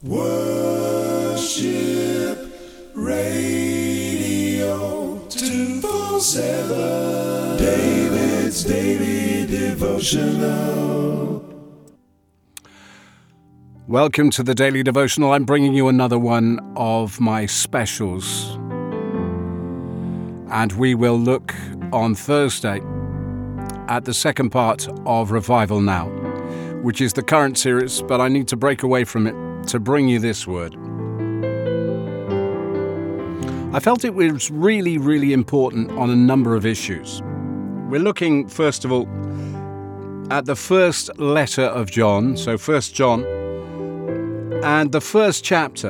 Worship Radio 247, David's Daily Devotional. Welcome to the Daily Devotional. I'm bringing you another one of my specials. And we will look on Thursday at the second part of Revival Now, which is the current series, but I need to break away from it to bring you this word. I felt it was really, really important on a number of issues. We're looking, first of all, at the first letter of John, so 1 John, and the first chapter.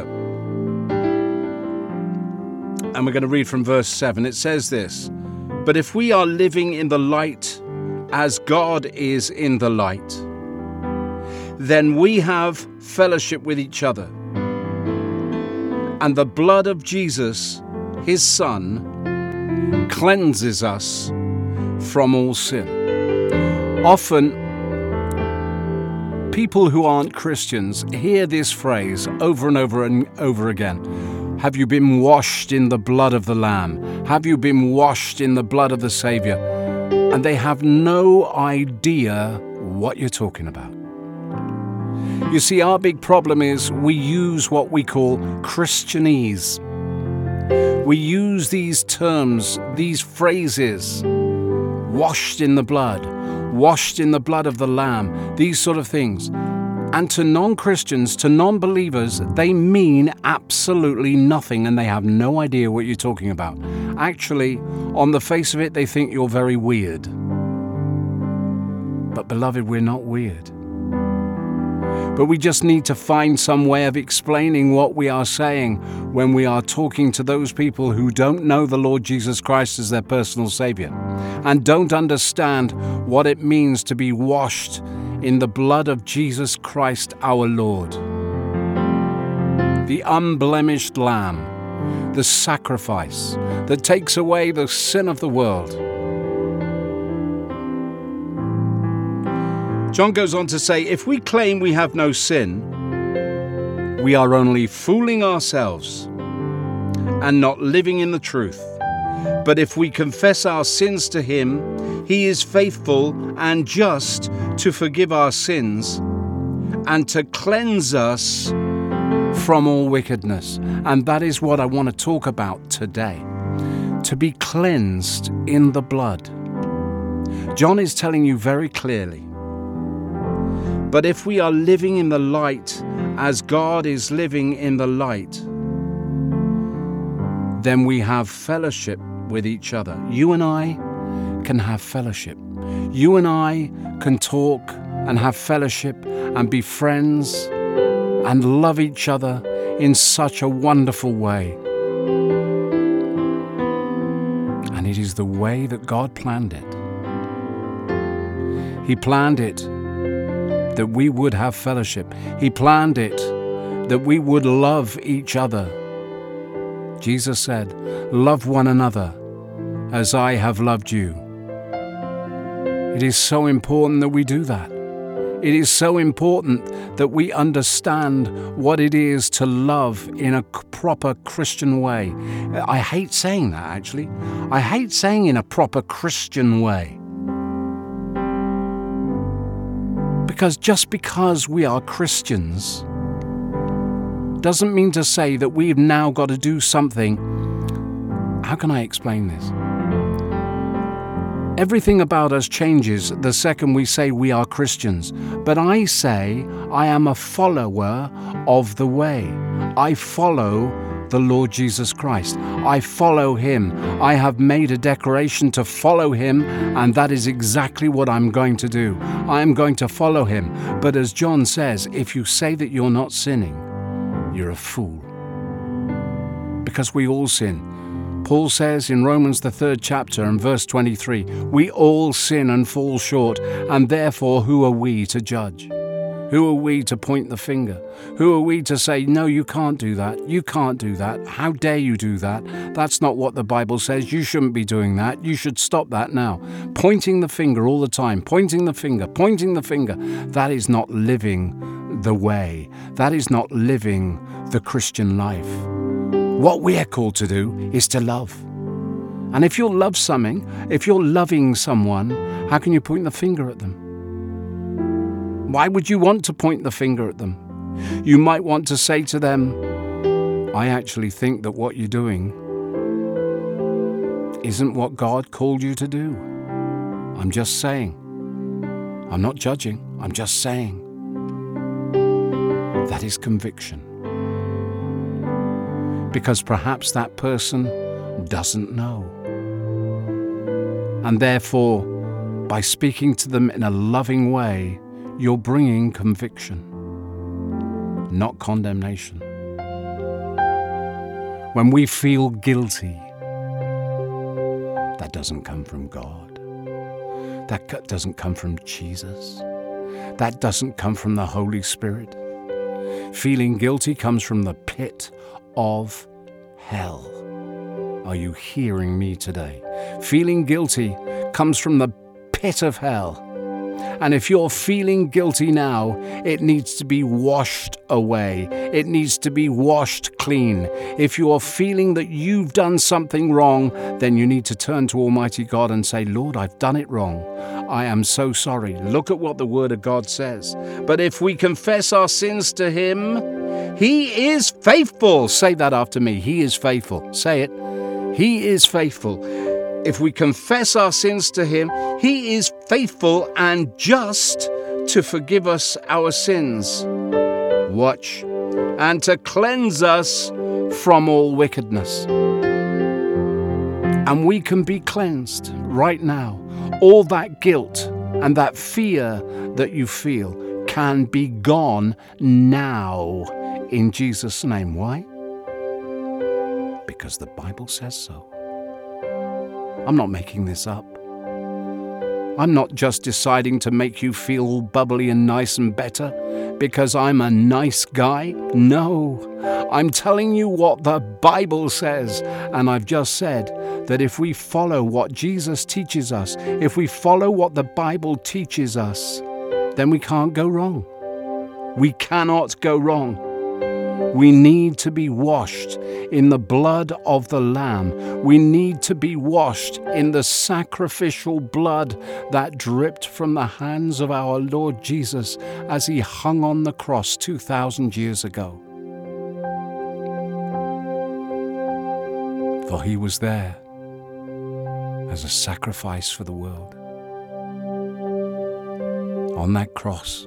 And we're going to read from verse 7. It says this: "But if we are living in the light as God is in the light, then we have fellowship with each other. And the blood of Jesus, his Son, cleanses us from all sin." Often, people who aren't Christians hear this phrase over and over and over again. Have you been washed in the blood of the Lamb? Have you been washed in the blood of the Savior? And they have no idea what you're talking about. You see, our big problem is we use what we call Christianese. We use these terms, these phrases, washed in the blood of the Lamb, these sort of things. And to non-Christians, to non-believers, they mean absolutely nothing, and they have no idea what you're talking about. Actually, on the face of it, they think you're very weird. But beloved, we're not weird. But we just need to find some way of explaining what we are saying when we are talking to those people who don't know the Lord Jesus Christ as their personal Savior and don't understand what it means to be washed in the blood of Jesus Christ our Lord. The unblemished Lamb, the sacrifice that takes away the sin of the world. John goes on to say, if we claim we have no sin, we are only fooling ourselves and not living in the truth. But if we confess our sins to him, he is faithful and just to forgive our sins and to cleanse us from all wickedness. And that is what I want to talk about today. To be cleansed in the blood. John is telling you very clearly, but if we are living in the light as God is living in the light, then we have fellowship with each other. You and I can have fellowship. You and I can talk and have fellowship and be friends and love each other in such a wonderful way. And it is the way that God planned it. He planned it that we would have fellowship. He planned it that we would love each other. Jesus said, "Love one another as I have loved you." It is so important that we do that. It is so important that we understand what it is to love in a proper Christian way. I hate saying that, actually. I hate saying in a proper Christian way. Because just because we are Christians doesn't mean to say that we've now got to do something. How can I explain this? Everything about us changes the second we say we are Christians. But I say I am a follower of the way. I follow the Lord Jesus Christ. I follow him. I have made a declaration to follow him, and that is exactly what I'm going to do. I am going to follow him. But as John says, if you say that you're not sinning, you're a fool. Because we all sin. Paul says in Romans the 3rd chapter and verse 23, we all sin and fall short, and therefore who are we to judge? Who are we to point the finger? Who are we to say, no, you can't do that. You can't do that. How dare you do that? That's not what the Bible says. You shouldn't be doing that. You should stop that now. Pointing the finger all the time, pointing the finger. That is not living the way. That is not living the Christian life. What we are called to do is to love. And if you're loving someone, how can you point the finger at them? Why would you want to point the finger at them? You might want to say to them, I actually think that what you're doing isn't what God called you to do. I'm just saying. I'm not judging. I'm just saying. That is conviction. Because perhaps that person doesn't know. And therefore, by speaking to them in a loving way, you're bringing conviction, not condemnation. When we feel guilty, that doesn't come from God. That doesn't come from Jesus. That doesn't come from the Holy Spirit. Feeling guilty comes from the pit of hell. Are you hearing me today? Feeling guilty comes from the pit of hell. And if you're feeling guilty now, it needs to be washed away. It needs to be washed clean. If you are feeling that you've done something wrong, then you need to turn to Almighty God and say, Lord, I've done it wrong. I am so sorry. Look at what the Word of God says. But if we confess our sins to Him, He is faithful. Say that after me. He is faithful. Say it. He is faithful. If we confess our sins to Him, He is faithful and just to forgive us our sins. Watch. And to cleanse us from all wickedness. And we can be cleansed right now. All that guilt and that fear that you feel can be gone now in Jesus' name. Why? Because the Bible says so. I'm not making this up. I'm not just deciding to make you feel all bubbly and nice and better because I'm a nice guy. No, I'm telling you what the Bible says. And I've just said that if we follow what Jesus teaches us, if we follow what the Bible teaches us, then we can't go wrong. We cannot go wrong. We need to be washed in the blood of the Lamb. We need to be washed in the sacrificial blood that dripped from the hands of our Lord Jesus as He hung on the cross 2,000 years ago. For He was there as a sacrifice for the world. On that cross,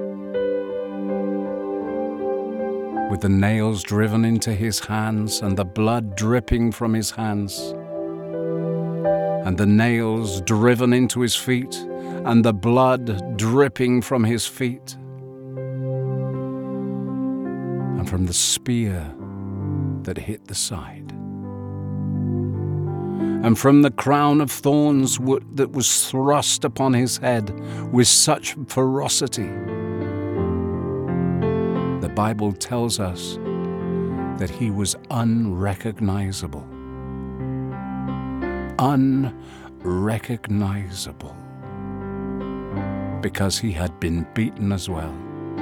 with the nails driven into His hands and the blood dripping from His hands, and the nails driven into His feet and the blood dripping from His feet, and from the spear that hit the side, and from the crown of thorns that was thrust upon His head with such ferocity. The Bible tells us that He was unrecognizable. Unrecognizable. Because He had been beaten as well.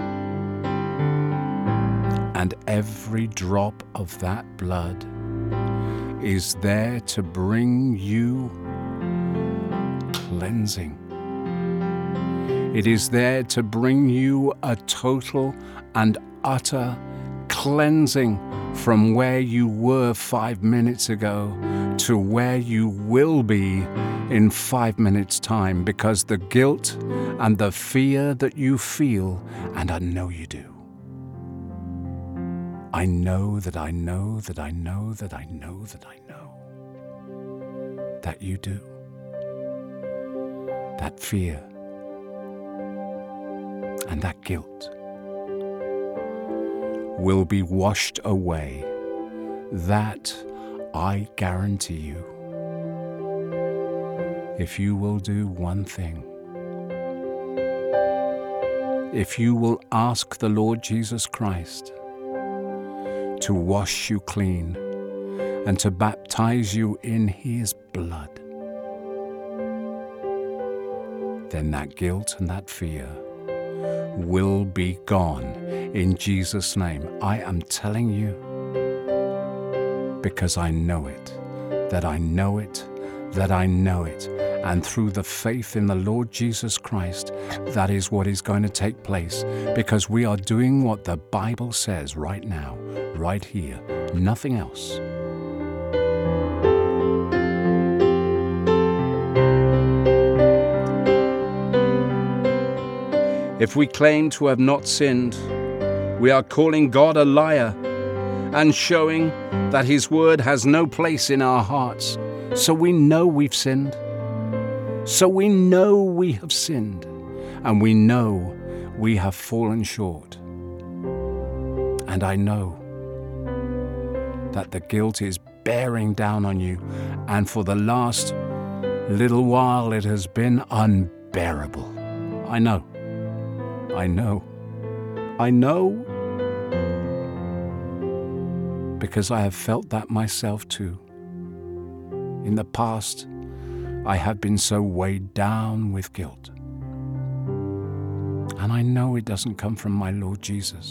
And every drop of that blood is there to bring you cleansing. It is there to bring you a total and utter cleansing from where you were 5 minutes ago to where you will be in 5 minutes' time, because the guilt and the fear that you feel, and I know you do. I know that I know that I know that I know that I know that you do. That fear and that guilt will be washed away. That I guarantee you. If you will do one thing. If you will ask the Lord Jesus Christ to wash you clean and to baptize you in His blood, then that guilt and that fear will be gone in Jesus' name. I am telling you because I know it, that I know it, that I know it. And through the faith in the Lord Jesus Christ, that is what is going to take place, because we are doing what the Bible says right now, right here, nothing else. If we claim to have not sinned, we are calling God a liar and showing that His word has no place in our hearts. So we know we've sinned. So we know we have sinned, and we know we have fallen short. And I know that the guilt is bearing down on you, and for the last little while it has been unbearable. I know. Because I have felt that myself too. In the past, I have been so weighed down with guilt. And I know it doesn't come from my Lord Jesus.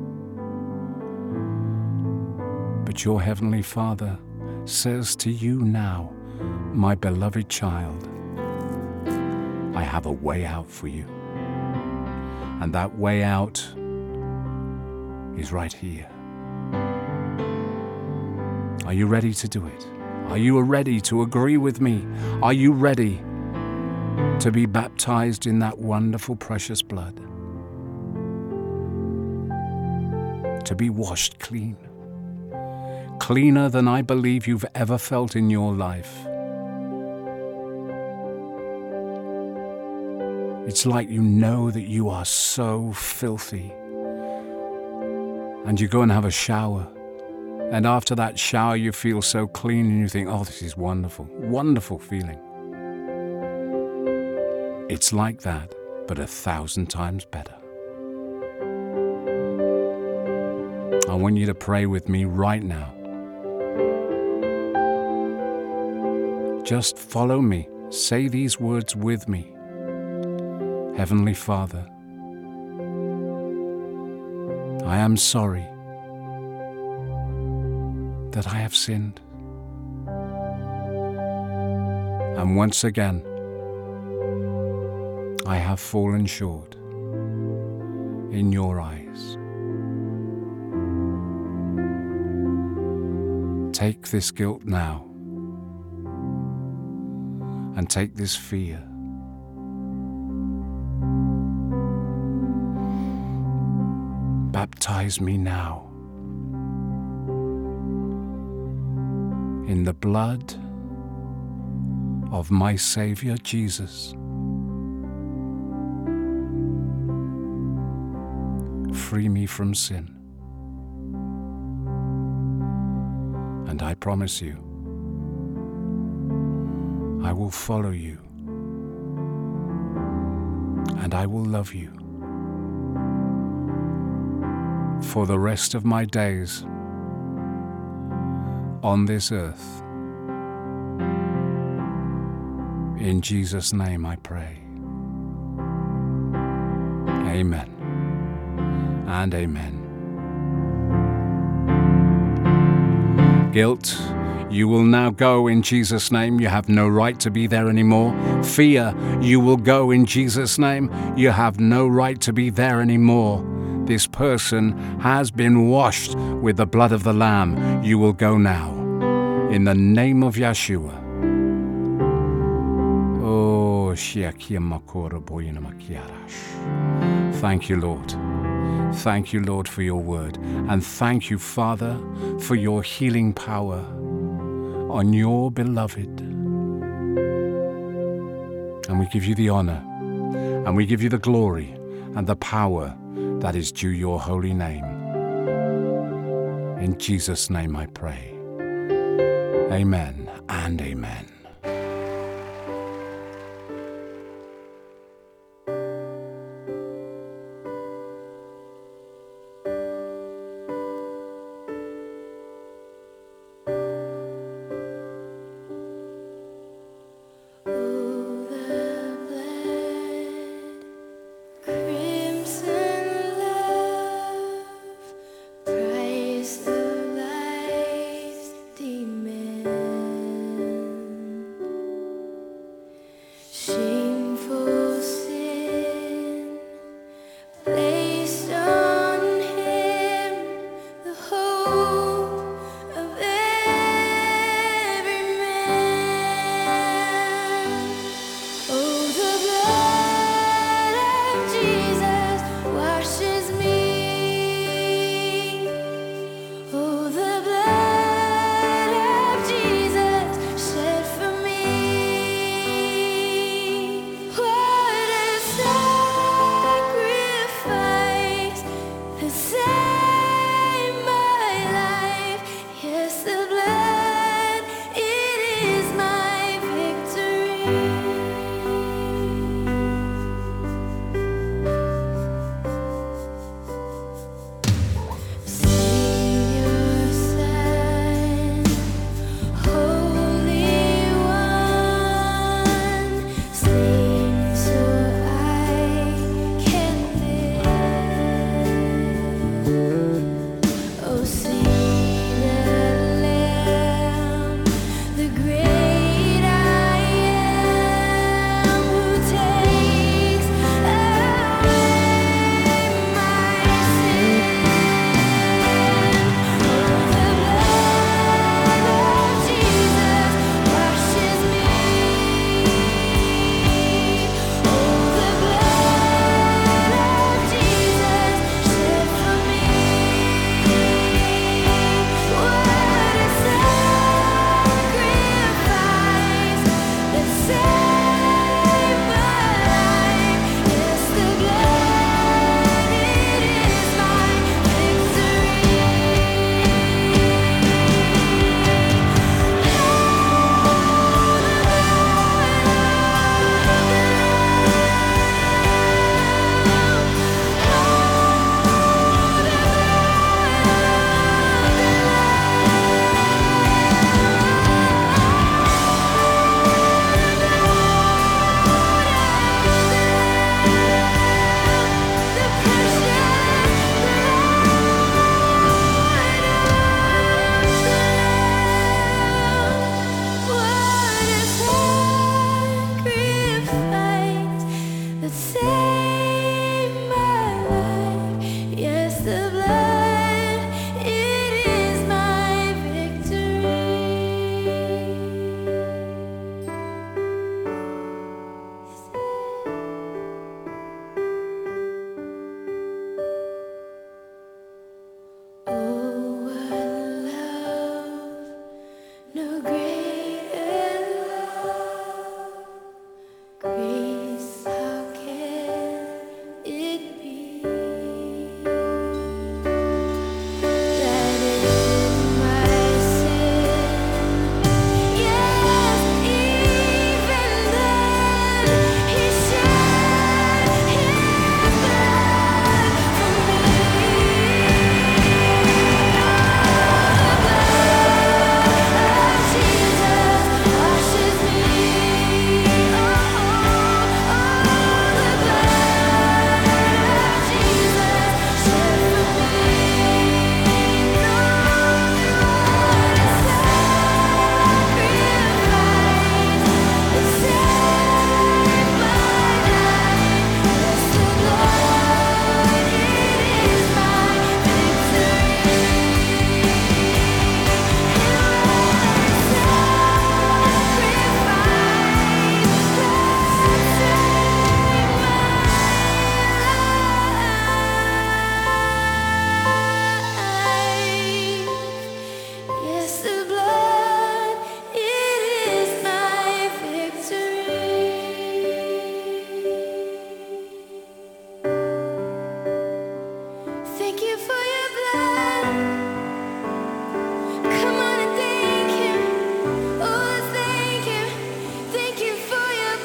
But your Heavenly Father says to you now, my beloved child, I have a way out for you. And that way out is right here. Are you ready to do it? Are you ready to agree with me? Are you ready to be baptized in that wonderful, precious blood? To be washed clean? Cleaner than I believe you've ever felt in your life. It's like you know that you are so filthy. And you go and have a shower. And after that shower, you feel so clean and you think, oh, this is wonderful. Wonderful feeling. It's like that, but 1,000 times better. I want you to pray with me right now. Just follow me. Say these words with me. Heavenly Father, I am sorry that I have sinned. And once again, I have fallen short in your eyes. Take this guilt now, and take this fear. Baptize me now in the blood of my Savior Jesus. Free me from sin. And I promise you, I will follow you, and I will love you for the rest of my days on this earth. In Jesus' name I pray. Amen and amen. Guilt, you will now go in Jesus' name. You have no right to be there anymore. Fear, you will go in Jesus' name. You have no right to be there anymore. This person has been washed with the blood of the Lamb. You will go now. In the name of Yeshua. Oh, thank you, Lord. Thank you, Lord, for your word. And thank you, Father, for your healing power on your beloved. And we give you the honor, and we give you the glory and the power that is due your holy name. In Jesus' name I pray. Amen and amen. Crimson of every man. Oh, the blood of Jesus washes me. Oh, the blood of Jesus shed for me. What a sacrifice that saved my life. Yes, the blood, it is my victory. Savior, Son, Holy One, slain so I can live. Oh, see the Lamb, the great I am, who takes away my sin. Oh, the blood of Jesus washes me. Oh, the blood of Jesus shed for me. What a sacrifice that saved my life. Yes, the blood, it is my that saved my life. Yes, the blood, it is my victory. Oh, what love, no greater love. Grace, how can it be that in my sin, yes, even then, He shed His blood for me. Yes, the blood, it is my victory. Thank you for your blood. Come on and thank Him. Oh, let's thank Him. Thank you for your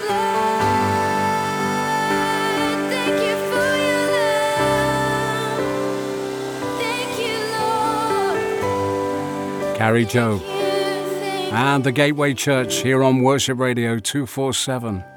blood. Thank you for your love. Thank you, Lord. Carrie Joe Thank you. and the Gateway Church here on Worship Radio 247.